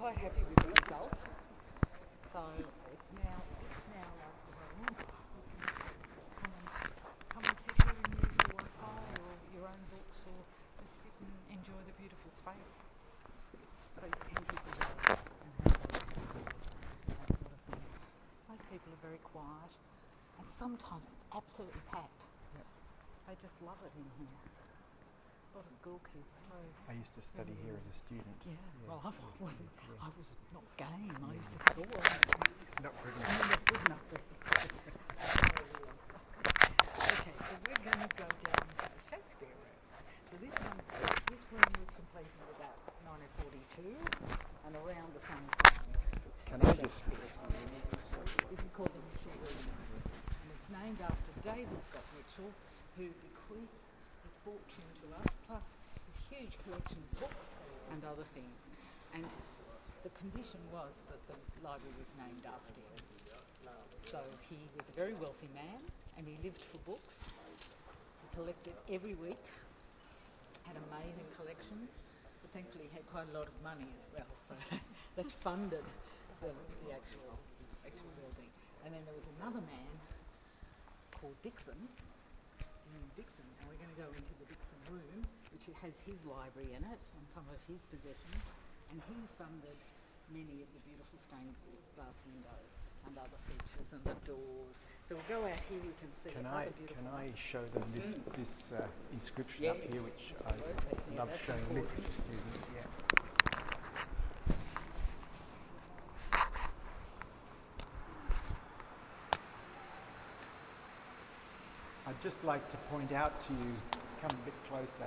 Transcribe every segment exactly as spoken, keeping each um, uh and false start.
quite happy with the result. So it's now it's now like come and come and sit here and use your Wi-Fi or your own books, or just sit and enjoy the beautiful space. So you can keep it up and have that sort of thing. Most people are very quiet, and sometimes it's absolutely packed. Yep. They just love it in here. A lot of school kids too. I used to study here as a student. Yeah, yeah. well, I wasn't. Yeah. I was not game. I used to think, oh, I'm Not good I'm enough. not good enough. Okay, so we're going to go down to the Shakespeare room. So this one, this room was completed about nineteen forty-two, and around the same time. Can I just? This is called the Mitchell Room, and it's named after David Scott Mitchell, who bequeathed his fortune to us, plus his huge collection of books and other things. And the condition was that the library was named after him. So he was a very wealthy man, and he lived for books. He collected every week, had amazing collections, but thankfully he had quite a lot of money as well, so that, that funded the, the actual actual building. And then there was another man called Dixon, named Dixon, and we're going to go into the Dixon room, which has his library in it and some of his possessions, and he funded many of the beautiful stained glass windows and other features and the doors. So we'll go out here, you can see Can other I beautiful can I ones. show them this this uh, inscription Yes, up here, which absolutely. I Yeah, love that's showing important. literature students. Yeah. I'd just like to point out to you, come a bit closer.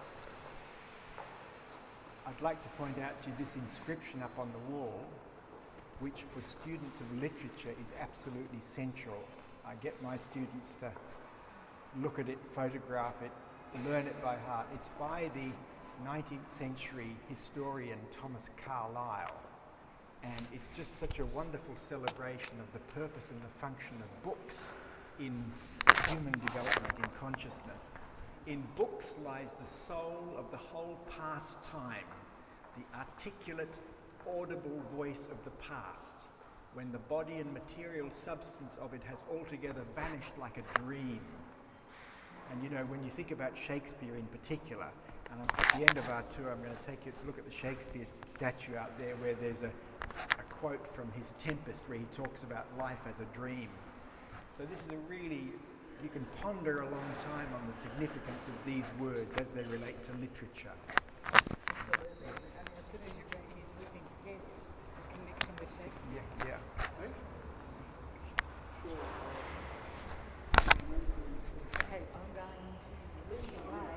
I'd like to point out to you this inscription up on the wall, which for students of literature is absolutely central. I get my students to look at it, photograph it, learn it by heart. It's by the nineteenth century historian Thomas Carlyle, and it's just such a wonderful celebration of the purpose and the function of books in human development, in consciousness. In books lies the soul of the whole past time, the articulate, audible voice of the past, when the body and material substance of it has altogether vanished like a dream. And you know, when you think about Shakespeare in particular, and at the end of our tour I'm going to take you to look at the Shakespeare statue out there, where there's a, a quote from his Tempest where he talks about life as a dream. So this is a really, you can ponder a long time on the significance of these words as they relate to literature. Absolutely. I mean, as soon as you bring in, we think, yes, the connection with Shakespeare. Yeah, yeah. Okay, I'm going to lead the way.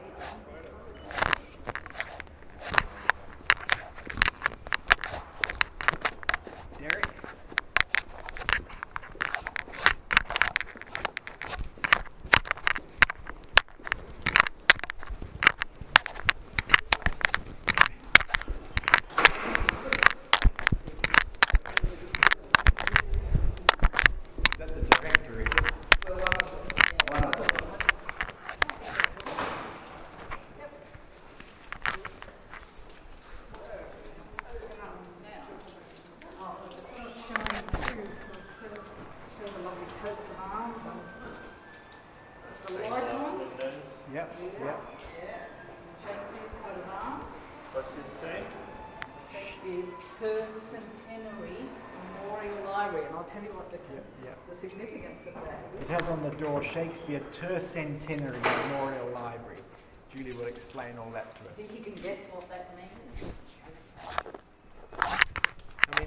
Derek? Is that the director, is it? Wonderful. Yep, yep. Shakespeare's coat of arms, What's this say? Shakespeare's Tercentenary Memorial Library, and I'll tell you what the, Yep, yep. the significance of that is. It has on the door Shakespeare Tercentenary Memorial Library. Julie will explain all that to us. Think you can guess what that means? I mean,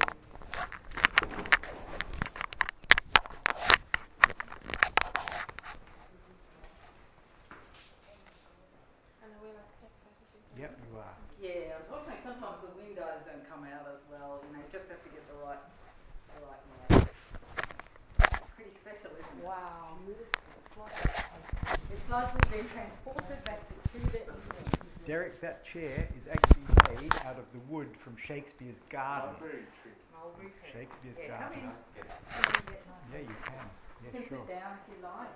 yep, you are. Yeah, unfortunately sometimes the windows don't come out as well, you know, you just have to get the right, the right light. Pretty special, isn't it? Wow. It's like, it's like we've been transported back to Tudor England. Derek, that chair is actually made out of the wood from Shakespeare's garden. Mulberry tree. Mulberry tree. Shakespeare's Yeah, come garden. in. Come in, get nice. Yeah, you can. You Yeah, can sure. sit down if you like.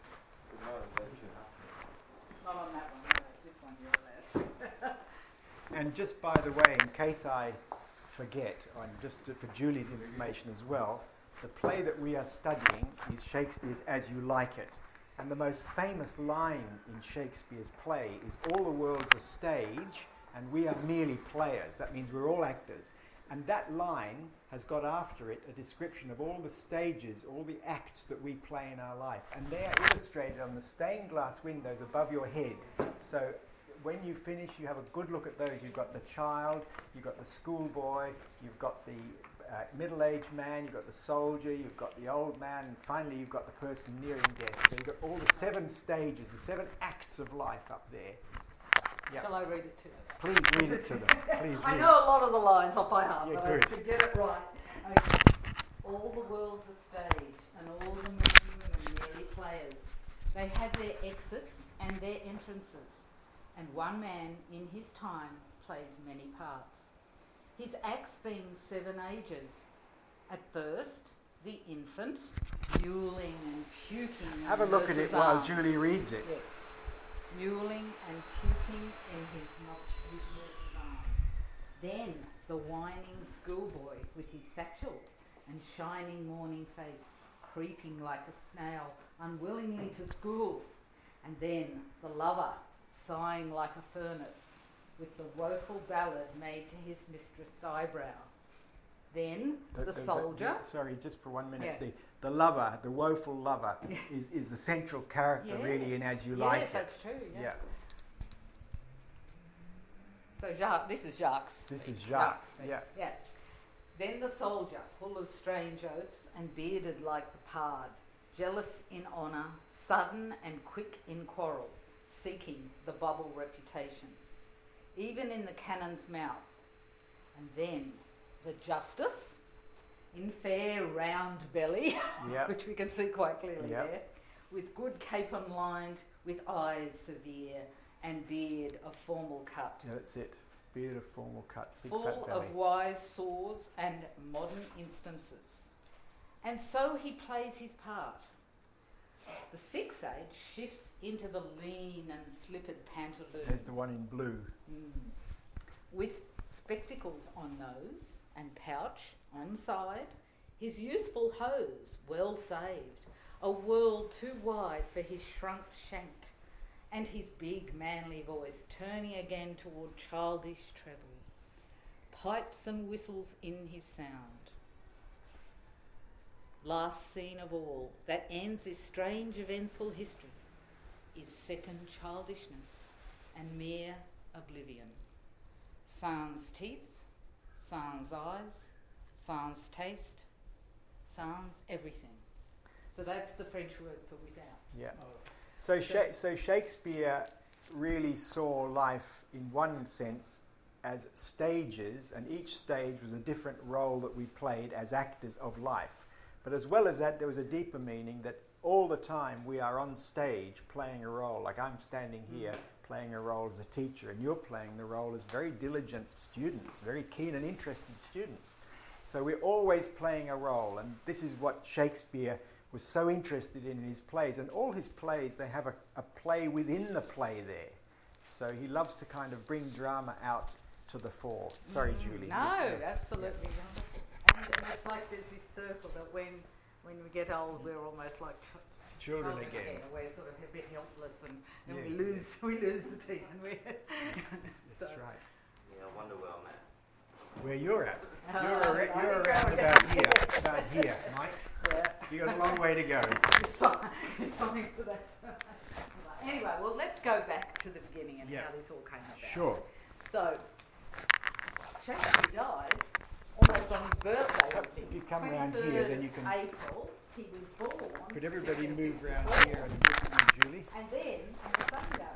Not on that one, no. This one you're allowed to. And just by the way, in case I forget, and just to, for Julie's information as well, the play that we are studying is Shakespeare's As You Like It. And the most famous line in Shakespeare's play is, all the world's a stage and we are merely players. That means we're all actors. And that line has got after it a description of all the stages, all the acts that we play in our life. And they are illustrated on the stained glass windows above your head. So when you finish, you have a good look at those. You've got the child, you've got the schoolboy, you've got the uh, middle-aged man, you've got the soldier, you've got the old man, and finally you've got the person nearing death. So you've got all the seven stages, the seven acts of life up there. Yep. Shall I read it to you? Please read it to them. Please I read know it. a lot of the lines off by heart, Yeah, but good. I should get it right. Okay. All the world's a stage, and all the men and women merely players. They have their exits and their entrances, and one man in his time plays many parts. His acts being seven ages. At first, the infant, mewling and puking. Have a look at it while arms. Julie reads it. Yes. Mewling and puking in his, mo- his nurse's arms. Then the whining schoolboy with his satchel and shining morning face, creeping like a snail, unwillingly to school. And then the lover, sighing like a furnace, with the woeful ballad made to his mistress' eyebrow. Then the, The- the- soldier. the- sorry, just for one minute. Yeah. The, the lover, the woeful lover, is, is the central character Yeah. really in As You Yes, Like It. that's true. Yeah. Yeah. So Jacques, this is Jacques. This is speech, Jacques, speech. yeah. Yeah. Then the soldier, full of strange oaths and bearded like the pard, jealous in honour, sudden and quick in quarrel, seeking the bubble reputation, even in the cannon's mouth. And then the justice, in fair round belly, Yep. which we can see quite clearly Yep. there, with good capon lined, with eyes severe, and beard of formal cut, Yeah, that's it. Beard of formal cut, big full fat belly. of wise saws and modern instances. And so he plays his part. The sixth age shifts into the lean and slippered pantaloon. There's the one in blue. Mm. With spectacles on nose and pouch on side, his youthful hose well saved, a world too wide for his shrunk shank, and his big manly voice turning again toward childish treble, pipes and whistles in his sound. Last scene of all, that ends this strange eventful history, is second childishness and mere oblivion. Sans teeth, sans eyes, sans taste, sans everything. So that's the French word for without. Yeah. So, Sha- so Shakespeare really saw life in one sense as stages, and each stage was a different role that we played as actors of life. But as well as that, there was a deeper meaning that all the time we are on stage playing a role. Like I'm standing here playing a role as a teacher, and you're playing the role as very diligent students, very keen and interested students. So we're always playing a role, and this is what Shakespeare was so interested in in his plays. And all his plays, they have a, a play within the play there. So he loves to kind of bring drama out to the fore. Sorry, Mm, Julie. No, Yeah. absolutely wonderful. And, and it's like there's this circle that when when we get old, we're almost like ch- Children children again. We're sort of a bit helpless, and, and Yeah, we lose we lose the teeth, and we. so, That's right. Yeah, I wonder where I'm at. Where you're at. Uh, You're, ar- I you're think around I'm about down here. About here, Mike. Yeah. You've got a long way to go. There's some- there's something for that. Anyway, well, let's go back to the beginning and Yeah. how this all came about. Sure. So, Shakespeare died almost on his birthday. I Perhaps think. if you come round here, twenty-third then you can- April, he was born. Could everybody move fifteen round sixty-four. here and look at you, Julie? And then on Sunday,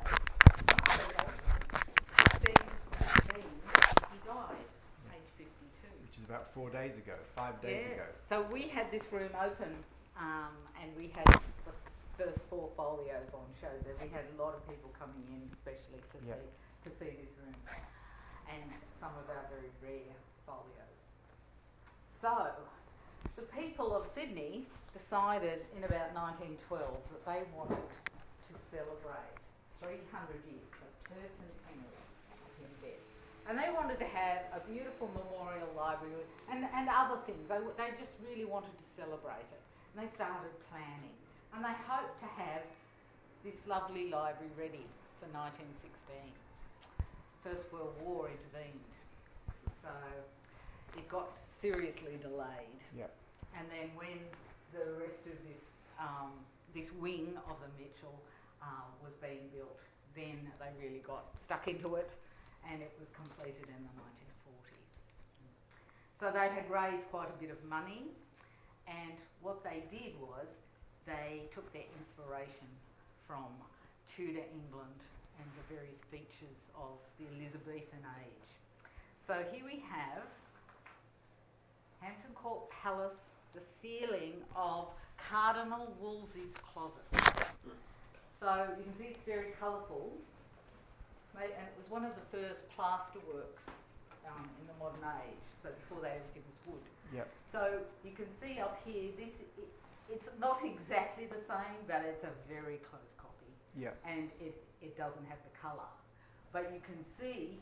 sixteen sixteen, he died, age fifty-two. Which is about four days ago, five days ago. Yes. So we had this room open, um, and we had the first four folios on show. There we had a lot of people coming in, especially to Yep. see to see this room, and some of our very rare folios. So the people of Sydney decided in about nineteen twelve that they wanted to celebrate three hundred years, the tercentenary of his death. And they wanted to have a beautiful memorial library and, and other things. They, they just really wanted to celebrate it. And they started planning. And they hoped to have this lovely library ready for nineteen sixteen. First World War intervened. So it got seriously delayed. Yep. And then when the rest of this um, this wing of the Mitchell uh, was being built, then they really got stuck into it, and it was completed in the nineteen forties. So they had raised quite a bit of money, and what they did was they took their inspiration from Tudor England and the various features of the Elizabethan age. So here we have Hampton Court Palace, the ceiling of Cardinal Wolsey's closet. So you can see it's very colourful, and it was one of the first plaster works um, in the modern age, so before they everything was wood. Yep. So you can see up here, this it, it's not exactly the same, but it's a very close copy. Yep. And it, it doesn't have the colour. But you can see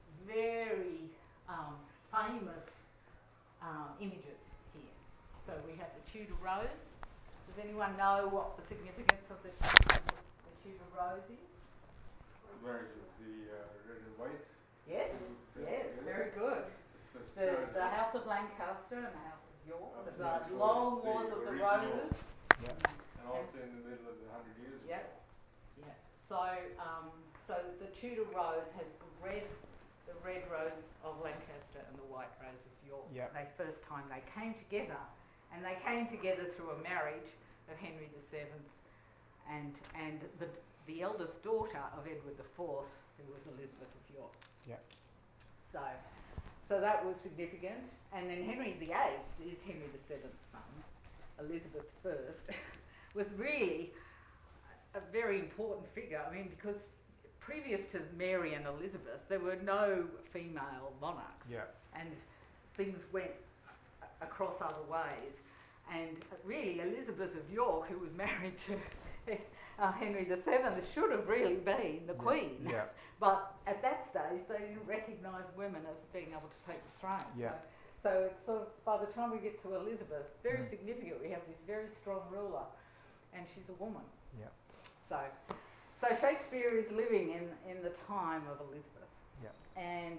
very um, famous um, images here. So we have the Tudor Rose. Does anyone know what the significance of the, the Tudor Rose is? Marriage of the uh, red and white. Yes, yes, very good. The, the House of Lancaster and the House of York, Oh, the yeah, uh, long the Wars of the original. Roses. Yep. And also in the middle of the Hundred Years' War. Yep. Yeah. So, um, so the Tudor Rose has the red, the red rose of Lancaster and the white rose of York. Yep. They first time they came together, and they came together through a marriage of Henry the Seventh, and and the the eldest daughter of Edward the Fourth, who was Elizabeth of York. Yep. So, so that was significant. And then Henry the Eighth is Henry the Seventh's son. Elizabeth first was really a very important figure. I mean, because previous to Mary and Elizabeth, there were no female monarchs. Yep. And things went a- across other ways. And really, Elizabeth of York, who was married to uh, Henry the Seventh, should have really been the Yeah. queen. Yeah. But at that stage, they didn't recognise women as being able to take the throne. Yeah. So, so it's sort of, by the time we get to Elizabeth, very Mm. significant. We have this very strong ruler, and she's a woman. Yeah. So, so Shakespeare is living in, in the time of Elizabeth. Yeah. And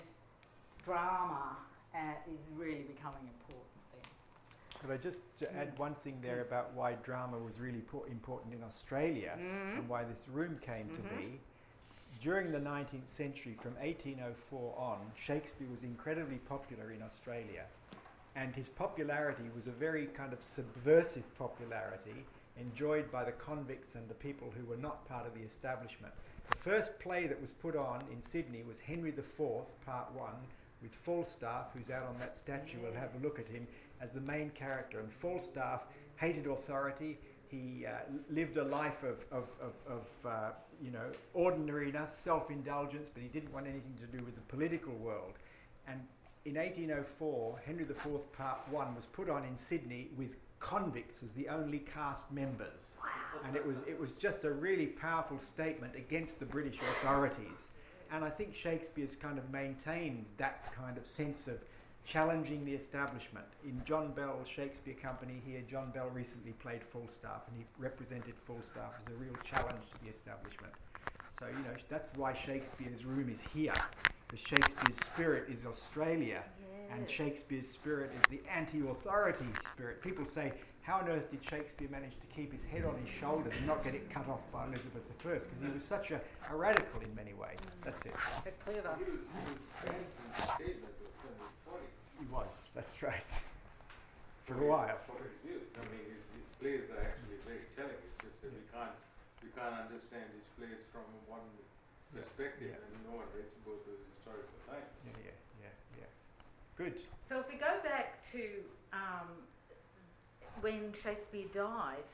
drama uh, is really becoming important then. Could I just j- add one thing there about why drama was really po- important in Australia Mm. and why this room came Mhm. to be? During the nineteenth century, from eighteen oh four on, Shakespeare was incredibly popular in Australia, and his popularity was a very kind of subversive popularity enjoyed by the convicts and the people who were not part of the establishment. The first play that was put on in Sydney was Henry the Fourth, Part One, with Falstaff, who's out on that statue. We'll have a look at him as the main character. And Falstaff hated authority. He uh, lived a life of, of, of, of uh, you know, ordinariness, self-indulgence, but he didn't want anything to do with the political world. And in eighteen oh four, Henry the Fourth, Part One was put on in Sydney with convicts as the only cast members. Wow. And it was it was just a really powerful statement against the British authorities. And I think Shakespeare's kind of maintained that kind of sense of challenging the establishment. In John Bell's Shakespeare Company here, John Bell recently played Falstaff, and he represented Falstaff as a real challenge to the establishment. So, you know, that's why Shakespeare's room is here. Because Shakespeare's spirit is Australia, and Shakespeare's spirit is the anti-authority spirit. People say, how on earth did Shakespeare manage to keep his head on his shoulders and not get it cut off by Elizabeth the First? Because he was such a, a radical in many ways. That's it. They're clever. He was, he was trained in the stage that was in the forty. He was. That's right. For a while. For his views. I mean, his, his plays are actually very telling. It's just that we can't we can't understand his plays from one perspective, Yeah. and no one reads both those historical lines. Yeah, yeah, yeah, yeah. Good. So if we go back to um, when Shakespeare died,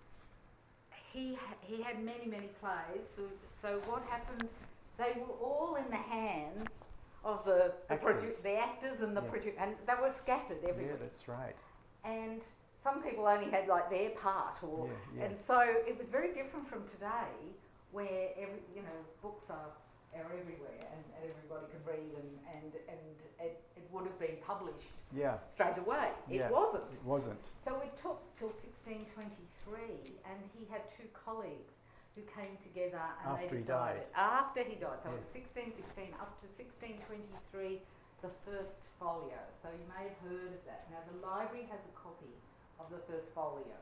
he ha- he had many many plays. So, so what happened? They were all in the hands of the the, Actors. produ- the actors and the Yeah. produ- and they were scattered everywhere. Yeah, that's right. And some people only had like their part, or Yeah, yeah. and so it was very different from today, where every you know books are are everywhere, and, and everybody can read, and, and, and it, it would have been published Yeah. straight away. It Yeah. wasn't. It wasn't. So it took till sixteen twenty-three, and he had two colleagues who came together and After they he died. decided after he died. So Yeah. it's sixteen sixteen up to sixteen twenty-three, the first folio. So you may have heard of that. Now the library has a copy of the first folio.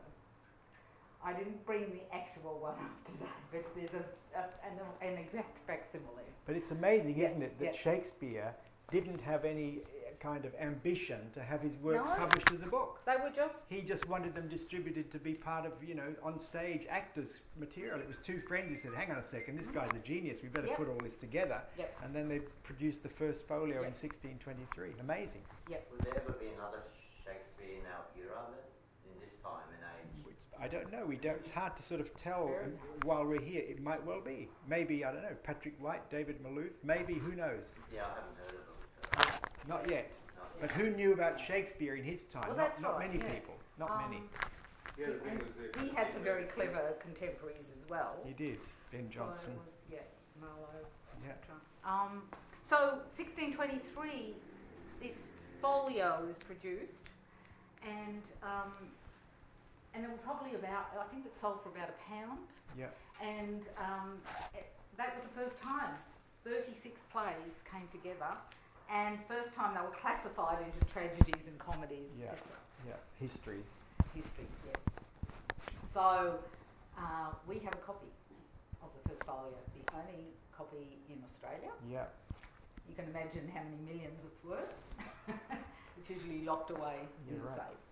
I didn't bring the actual one up today, but there's a, a an, an exact facsimile. But it's amazing, Yeah, isn't it, that yeah. Shakespeare didn't have any uh, kind of ambition to have his works No. published as a book. They were just He just wanted them distributed to be part of, you know, on stage actors material. It was two friends who said, hang on a second, this guy's a genius, we better Yep. put all this together. Yep. And then they produced the first folio in Yep. sixteen twenty-three. Amazing. Will there ever be another Shakespeare in our era then? In this time and age? Which, I don't know, we don't, it's hard to sort of tell very um, while we're here. It might well be. Maybe, I don't know, Patrick White, David Maloof, maybe, who knows? Yeah, I haven't heard of them. So Not yet. not But yet. who knew about Shakespeare in his time? Well, not that's not right, many yeah. people. Not um, many. Yeah, the thing and was that he had some very clever contemporaries as well. He did. Ben So Jonson. it was, yeah, Marlowe. Yeah. Um, so sixteen twenty-three, this folio is produced, and um, and there were probably about, I think it sold for about a pound, Yeah. and um, it, that was the first time thirty-six plays came together, and first time they were classified into tragedies and comedies, Yeah. et cetera. Yeah. Histories. Histories, yes. So uh, we have a copy of the first folio, the only copy in Australia. Yeah. You can imagine how many millions it's worth. It's usually locked away in You're the right. safe.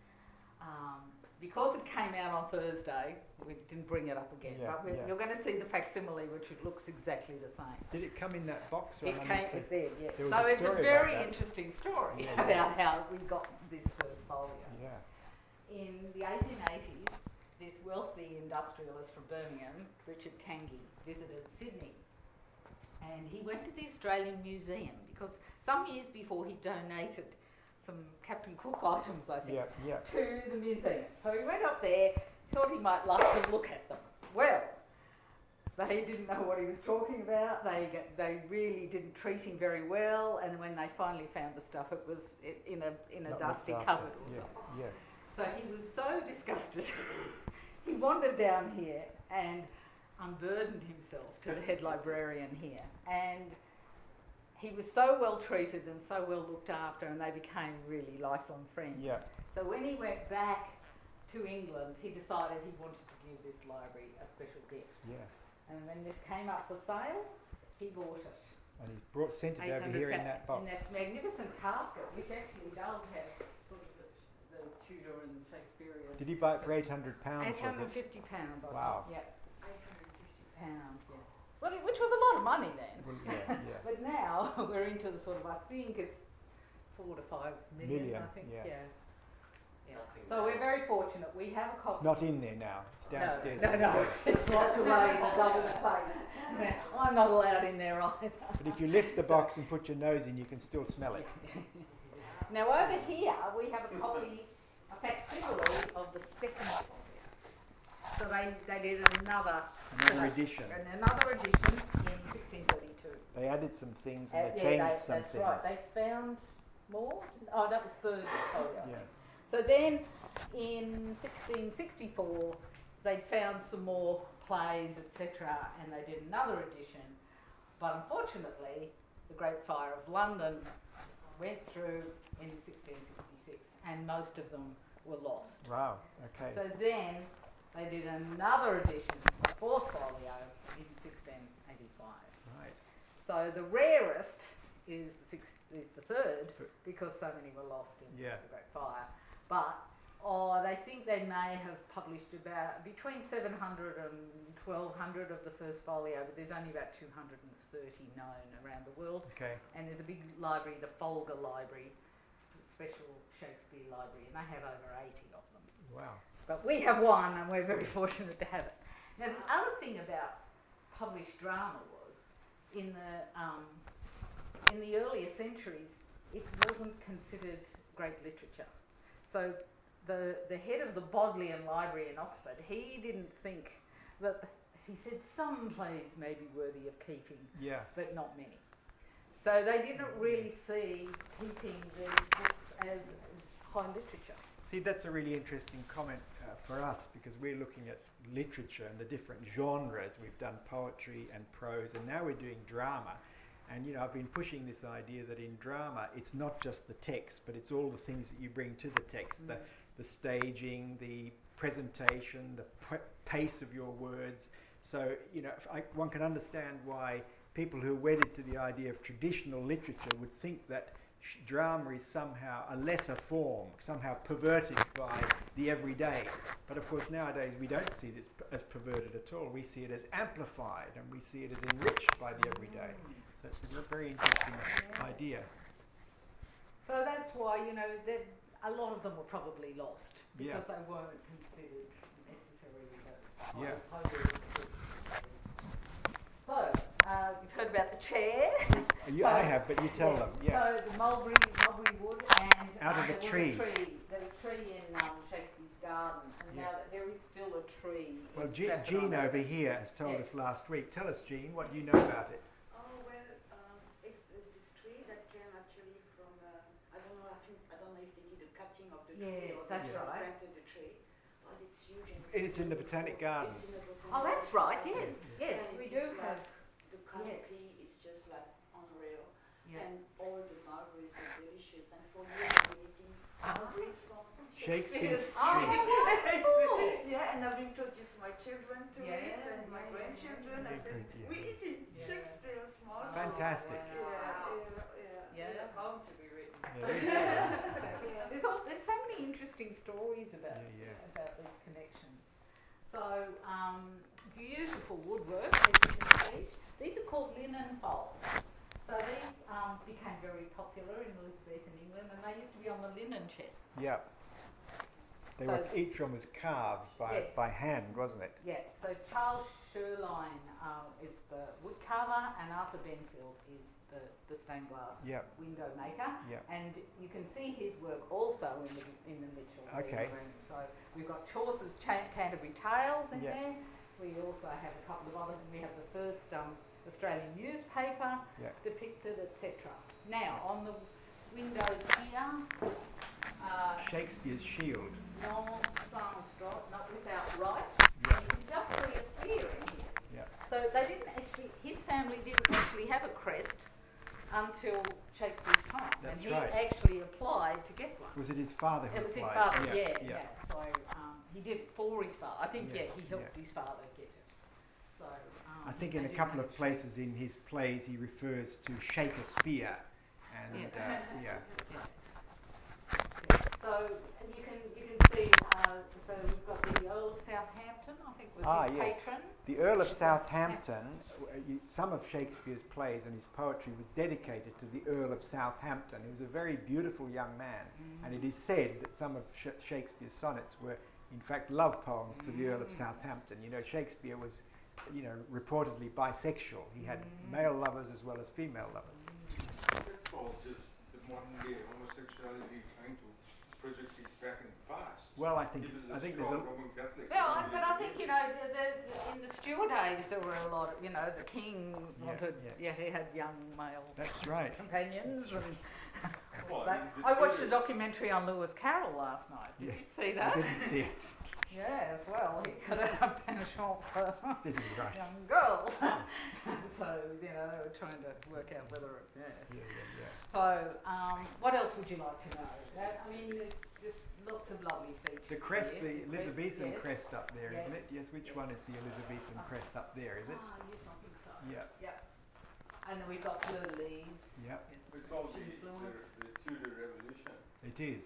Um, because it came out on Thursday, we didn't bring it up again. Yeah, but we're, yeah. you're going to see the facsimile, which it looks exactly the same. Did it come in that box? Or It am I came, missing- it did, yes. There was So a it's a story very about that. interesting story Yeah, yeah. about how we got this first folio. Yeah. In the eighteen eighties, this wealthy industrialist from Birmingham, Richard Tanguy, visited Sydney. And he went to the Australian Museum because some years before he donated some Captain Cook items, I think, Yeah. Yeah. to the museum. So he went up there, thought he might like to look at them. Well, they didn't know what he was talking about. They get, they really didn't treat him very well. And when they finally found the stuff, it was i- in a in a Not dusty looked after. cupboard or Yeah. something. Yeah. So he was so disgusted, he wandered down here and unburdened himself to the head librarian here. And he was so well treated and so well looked after, and they became really lifelong friends. Yeah. So when he went back to England, he decided he wanted to give this library a special gift. Yeah. And when this came up for sale, he bought it. And he's brought sent it over eight hundred here in pa- that box. In that magnificent casket, which actually does have sort of the, the Tudor and Shakespearean. Did he buy it for eight hundred pounds? Eight hundred and Was it? fifty pounds. I Wow. think. Yeah. Eight hundred and fifty pounds. Yeah. Well, it- which was a lot of money then. Well, yeah. Yeah. But now we're into the sort of, I think it's four to five million. Million, I think. yeah. Yeah. Yeah. Nothing So we're very fortunate. We have a It's copy. not in there now. It's downstairs. No, in no, the no. safe. It's locked away in a double safe. I'm not allowed in there either. But if you lift the box and put your nose in, you can still smell it. Now over here we have a copy, a facsimile of the second folio. So they, they did another Another so they- edition. and another edition in sixteen thirty-two. They added some things Uh, and they yeah, changed they- some that's things. right. They found more. Oh, that was third folio. Yeah. So then, in sixteen sixty-four, they found some more plays, et cetera, and they did another edition. But unfortunately, the Great Fire of London went through in sixteen sixty-six, and most of them were lost. Wow. Okay. So then, they did another edition, the fourth folio, in sixteen eighty-five. Right. So the rarest is the, six, is the third, Th- because so many were lost in Yeah. the Great Fire. But oh, they think they may have published about between seven hundred and twelve hundred of the first folio, but there's only about two hundred thirty known around the world. Okay. And there's a big library, the Folger Library, sp- special Shakespeare library, and they have over eighty of them. Wow. But we have one, and we're very fortunate to have it. Now, the other thing about published drama was, in the um, in the earlier centuries, it wasn't considered great literature. So the the head of the Bodleian Library in Oxford, he didn't think that he said some plays may be worthy of keeping, Yeah. but not many. So they didn't really see keeping these books as, as high literature. See, that's a really interesting comment uh, for us because we're looking at literature and the different genres. We've done poetry and prose, and now we're doing drama. And, you know, I've been pushing this idea that in drama, it's not just the text, but it's all the things that you bring to the text. Mm. The, the staging, the presentation, the p- pace of your words. So, you know, I, one can understand why people who are wedded to the idea of traditional literature would think that sh- drama is somehow a lesser form, somehow perverted by the everyday. But of course nowadays we don't see this p- as perverted at all. We see it as amplified and we see it as enriched by the everyday. So it's a very interesting idea. So that's why, you know, that a lot of them were probably lost because Yeah. they weren't considered necessarily the Yeah. high- So, uh, you've heard about the chair. You, So- I have, but you tell Yeah. them. Yeah. So the mulberry, mulberry wood, and Out of uh, a there tree. was a tree. There was a tree in um, Shakespeare's garden, and Yeah. now that there is still a tree. Well, in Je- Stratford Jean on over Avon. here has told Yes. us last week. Tell us, Jean, what do you know about it? Oh, well, um, it's, it's this tree that came actually from, uh, I don't know, I think, I don't know if they did a cutting of the tree Yes, or that's they just right. planted the tree. But it's huge. And And it's in the Botanic Gardens. It's in the Botanic Oh, that's Gardens. right. Yes, yes, And we it do is have. like the canopy is just like unreal. Yeah. And all the mulberries are delicious. And for years I've been eating mulberries from Shakespeare's Shakespeare's Oh, tree. cool. Yeah, and I've introduced my children to Yeah, it and my yeah, grandchildren. yeah. I said, Good, yeah. we eating Yeah. Shakespeare's mulberries. Fantastic. Yeah, yeah, yeah. Yeah. There's a poem to be written. Yeah. There's, all, there's so many interesting stories about Yeah, yeah. about these connections. So, um, beautiful woodwork, as you can see. These are called linen folds. So these um, became very popular in Elizabethan England, and they used to be on the linen chests. Yeah. They So- were, each one was carved by, Yes. by hand, wasn't it? Yeah. So Charles Sherline um, is the wood carver, and Arthur Benfield is the, the stained glass Yeah. window maker. Yeah. And you can see his work also in the in the Mitchell Okay. room. So we've got Chaucer's Cha- Canterbury Tales in Yeah. there. We also have a couple of other. We have the first um, Australian newspaper Yeah. depicted, et cetera. Now on the windows here, uh, Shakespeare's shield. non sans-drop, not without right. Yeah. And you can just see a spear in here. Yeah. So they didn't actually. His family didn't actually have a crest until Shakespeare's time, That's and he right. actually applied to get one. Was it his father who It was his applied? father, yeah, yeah. yeah. So um, he did it for his father. I think, Yeah, yeah, he helped yeah. his father get it. So um, I think they in a did couple of manage. places in his plays he refers to Shakespeare, and Yeah. uh, yeah, Yeah. Yeah. So you can you can see. Uh, so we've got the Earl of Southampton. I think was Ah, his yes. patron. the Earl of Southampton. uh, you- Some of Shakespeare's plays and his poetry was dedicated to the Earl of Southampton. He was a very beautiful young man, and it is said that some of Sh- Shakespeare's sonnets were, in fact, love poems to the Earl of Southampton. You know, Shakespeare was, you know, reportedly bisexual. He had male lovers as well as female lovers. That's all just the modern day homosexuality trying to project it back in the past. Well, I think It it's, was I think there's a strong Roman Catholic. Yeah, I, Roman but I think you know, religion. the, the, in the Stuart age there were a lot of, you know, the king Yeah, wanted, yeah. yeah, he had young male that's right. companions, and Well, but the- the I watched a theory- documentary on Lewis Carroll last night. Did Yes. you see I that? didn't see it. Yeah, as well. He had a penchant for Did he? Right. young girls. So you know, they were trying to work out whether it. Yes. Yeah, yeah, yeah. So, um, what else would you like to know? That, I mean, there's just lots of lovely features. The crest, here. the Elizabethan yes. crest up there, not Yes. it? Yes, which Yes. one is the Elizabethan Ah. crest up there, is it? Ah, yes, I think so. Yeah. Yeah. And then we've got fleur-de-lis. Yeah. It's all the, the, Influence. the Tudor Revolution. It is.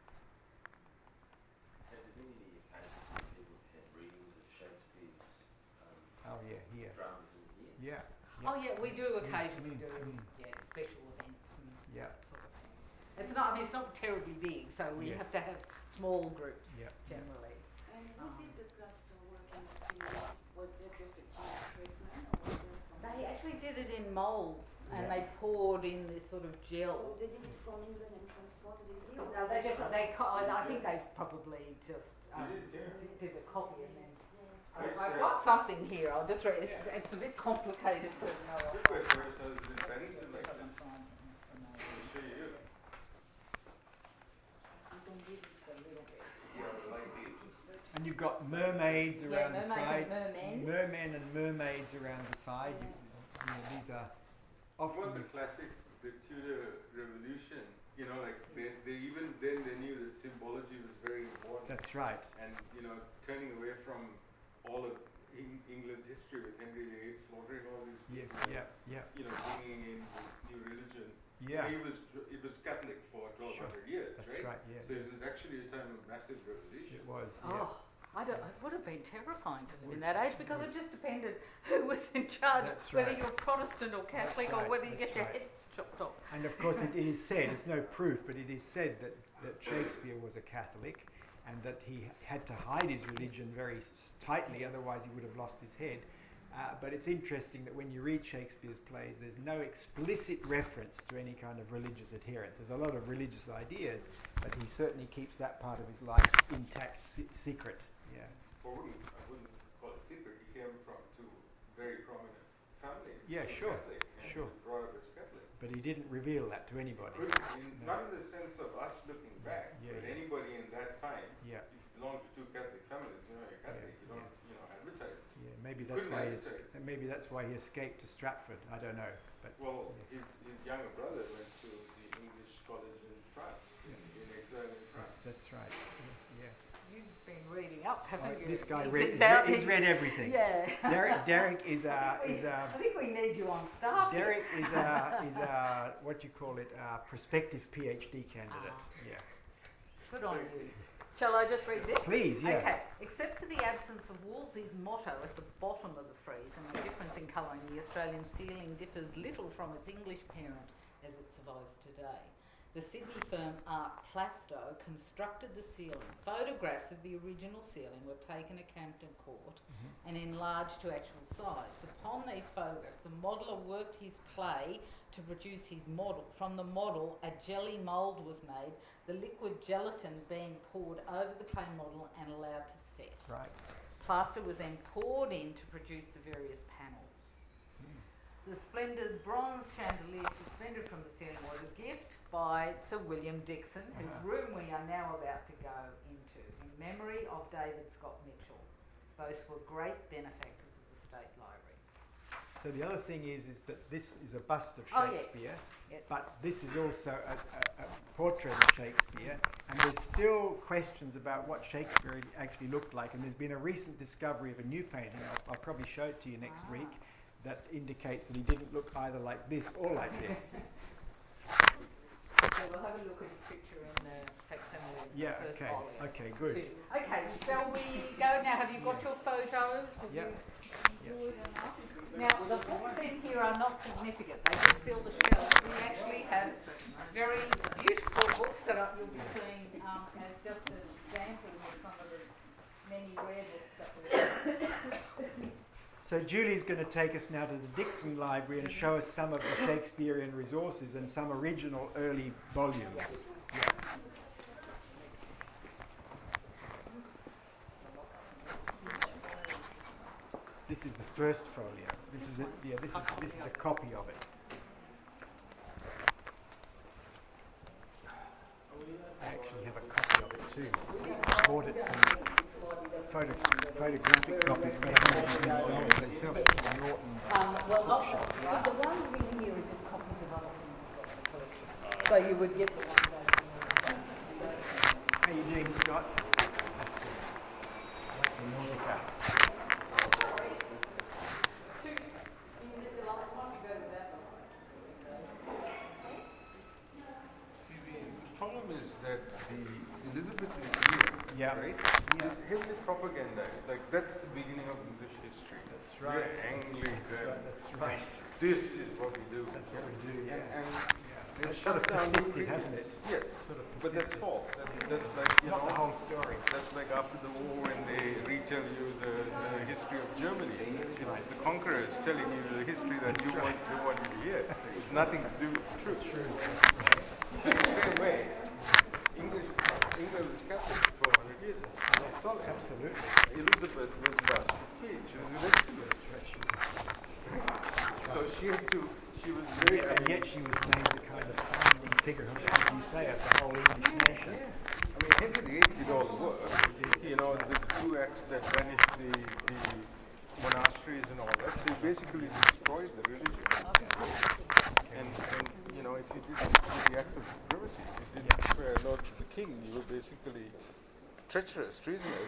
Has there been any occasions when people have had readings of Shakespeare's um, Oh, yeah, here. dramas in here? Yeah. Oh yeah, we do Mm, occasionally mm, do mm. yeah special events and Yeah. that sort of thing. It's not. I mean, it's not terribly big, so we Yes. have to have small groups Yeah. generally. And who Um, did the plaster work in the ceiling? Was there just a cheap treatment or was there some? They actually did it in moulds, and Yeah. they poured in this sort of So gel. they did it from England and transported it here? or No, they, did did, they, co- I think they probably just um, They did, yeah. did a copy and then Yeah. I've got something here. I'll just read. It's, it's a bit complicated to know. Super verses in Bennington like this. I'll show you. You can give it a little bit. Yeah, like these. And you've got mermaids Yeah, around the mermaids side. and mermen. Mermen and mermaids around the side. You, you know, these are What often the classic, the Tudor Revolution, you know, like they, they even then they knew that symbology was very important. that's right. And, you know, turning away from all of Eng- England's history with Henry the eighth slaughtering all these Yeah, people, yeah, yeah, you know, bringing in this new religion. yeah. He was, it was Catholic for twelve hundred years, That's right? right. Yeah, So it was actually a time of massive revolution. it was. Yeah. Oh, I don't. It would have been terrifying to live in that age because it just depended who was in charge, That's whether right. you're Protestant or Catholic, right, or whether you that's get your right. heads chopped off. And of course, it, it is said, it's no proof, but it is said that, that Shakespeare was a Catholic and that he had to hide his religion very s- tightly, otherwise he would have lost his head. Uh, but it's interesting that when you read Shakespeare's plays, there's no explicit reference to any kind of religious adherence. There's a lot of religious ideas, but he certainly keeps that part of his life intact, se- secret. Yeah. I wouldn't, I wouldn't call it secret. He came from two very prominent families. Yeah, He was sure, Catholic, and sure. He was brought up as Catholic. But he didn't reveal that to anybody. Couldn't, in, No. not in the sense of us looking back, Yeah, but yeah. anybody in that time, Yeah, if you belong to two Catholic families, you know you're Catholic. Yeah, you don't, you know, advertise. yeah. Maybe that's Couldn't why advertise. he's, maybe that's why he escaped to Stratford. I don't know, but Well, Yeah. his, his younger brother went to the English college in France, in, in exile in that's, France. that's right. Yeah. You've been reading up, haven't Oh, you? this guy He's- read, he's he's, out- read, he's read everything. Yeah. Derek, Derek is a is I a think we need you on staff. here. Derek is a is a what do you call it? A prospective PhD candidate. Ah. Yeah. Good on you. Shall I just read this? Please, yeah. Okay. Except for the absence of Wolsey's motto at the bottom of the frieze and the difference in colouring, the Australian ceiling differs little from its English parent as it survives today. The Sydney firm Art Plasto constructed the ceiling. Photographs of the original ceiling were taken at Campden Court and enlarged to actual size. Upon these photographs, the modeller worked his clay to produce his model. From the model, a jelly mould was made, the liquid gelatin being poured over the clay model and allowed to set. Right. Plaster was then poured in to produce the various panels. The splendid bronze chandelier suspended from the ceiling was a gift by Sir William Dixon, whose Uh-huh. room we are now about to go into, in memory of David Scott Mitchell. Both were great benefactors of the State Library. So the other thing is is that this is a bust of Oh, yes. Shakespeare, Yes. but this is also a, a, a portrait of Shakespeare, and there's still questions about what Shakespeare actually looked like. And there's been a recent discovery of a new painting. I'll, I'll probably show it to you next Ah. week. That indicates that he didn't look either like this or like this. Okay, we'll have a look at his picture in the facsimile of Yeah. the first Okay. folio. Okay. Good. Too. Okay, shall we go now? Have you got your photos? Have Yeah. you good enough? Now, the books in here are not significant. They just fill the shelves. We actually have very beautiful books that are, you'll be seeing um, as just an example of some of the many rare books that we So Julie's going to take us now to the Dixon Library and show us some of the Shakespearean resources and some original early volumes. Yeah. This is the first folio. This is a, yeah. This is this is a copy of it. I actually have a copy of it too. I bought it from photo, photographic copies, but I don't think dollars. They sell it from Norton. Um, well, not see, the ones in here are just copies of other things you've got in the collection. So you would get the ones over How you doing, Scott? That's good. Like the Nautica. See, the problem is that the Elizabethan era, Yeah. right, is heavily propagandized. Like, that's the beginning of English history. That's We're right. angry That's that right. That's right. this is what we do. That's what we do. Yeah. And, and It's it's sort of shut down persisted, the hasn't it? Yes, Sort of but that's persisted. false. That's, that's like, you Not know, the whole story. that's like after the war when they retell you the, the history of Germany. It's right. the conquerors telling you the history that you want, they want you to hear. It's nothing to do with the truth. True. So in the same way, English, England was Catholic for one hundred years. Solid. Absolutely. Elizabeth was thus. paid. She was illegitimate. So she had to, she was very, And yet she was named the kind of founding figure, as you say, of the whole English nation. I mean, Henry the Eighth did all the work. You know, the two acts that banished the, the monasteries and all that. So he basically destroyed the religion. And, and you know, if you did the act of supremacy, if you didn't swear a lord to the king, you were basically treacherous, treasonous.